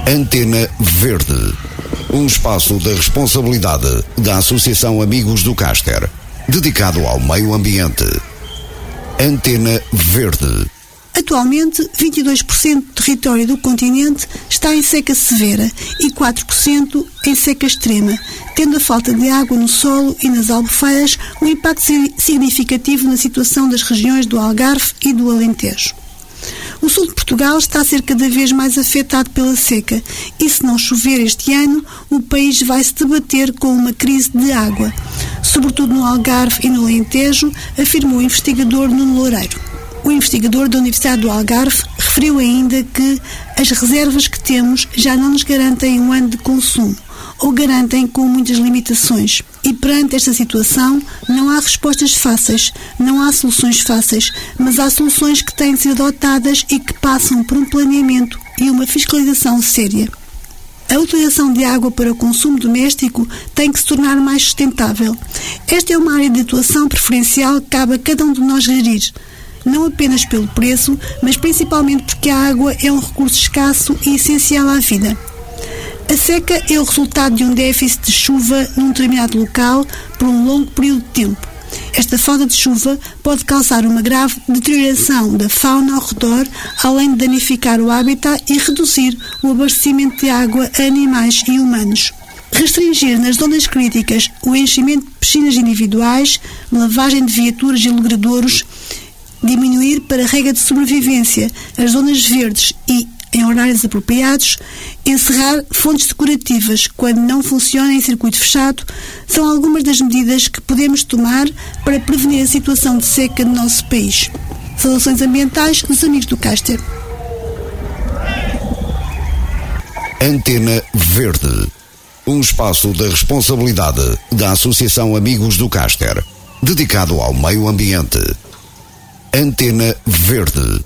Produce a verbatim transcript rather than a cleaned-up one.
Antena Verde, um espaço da responsabilidade da Associação Amigos do Caster, dedicado ao meio ambiente. Antena Verde. Atualmente, vinte e dois por cento do território do continente está em seca severa e quatro por cento em seca extrema, tendo a falta de água no solo e nas albufeiras um impacto significativo na situação das regiões do Algarve e do Alentejo. O sul de Portugal está a ser cada vez mais afetado pela seca e, se não chover este ano, o país vai se debater com uma crise de água, sobretudo no Algarve e no Alentejo, afirmou o investigador Nuno Loureiro. O investigador da Universidade do Algarve referiu ainda que as reservas que temos já não nos garantem um ano de consumo, ou garantem com muitas limitações. E perante esta situação, não há respostas fáceis, não há soluções fáceis, mas há soluções que têm de ser adotadas e que passam por um planeamento e uma fiscalização séria. A utilização de água para o consumo doméstico tem que se tornar mais sustentável. Esta é uma área de atuação preferencial que cabe a cada um de nós gerir, não apenas pelo preço, mas principalmente porque a água é um recurso escasso e essencial à vida. A seca é o resultado de um déficit de chuva num determinado local por um longo período de tempo. Esta falta de chuva pode causar uma grave deterioração da fauna ao redor, além de danificar o hábitat e reduzir o abastecimento de água a animais e humanos. Restringir nas zonas críticas o enchimento de piscinas individuais, lavagem de viaturas e logradouros, diminuir para regra de sobrevivência as zonas verdes e, em horários apropriados, encerrar fontes decorativas quando não funcionam em circuito fechado, são algumas das medidas que podemos tomar para prevenir a situação de seca no nosso país. Saudações ambientais dos amigos do Caster. Antena Verde, um espaço da responsabilidade da Associação Amigos do Caster, dedicado ao meio ambiente. Antena Verde.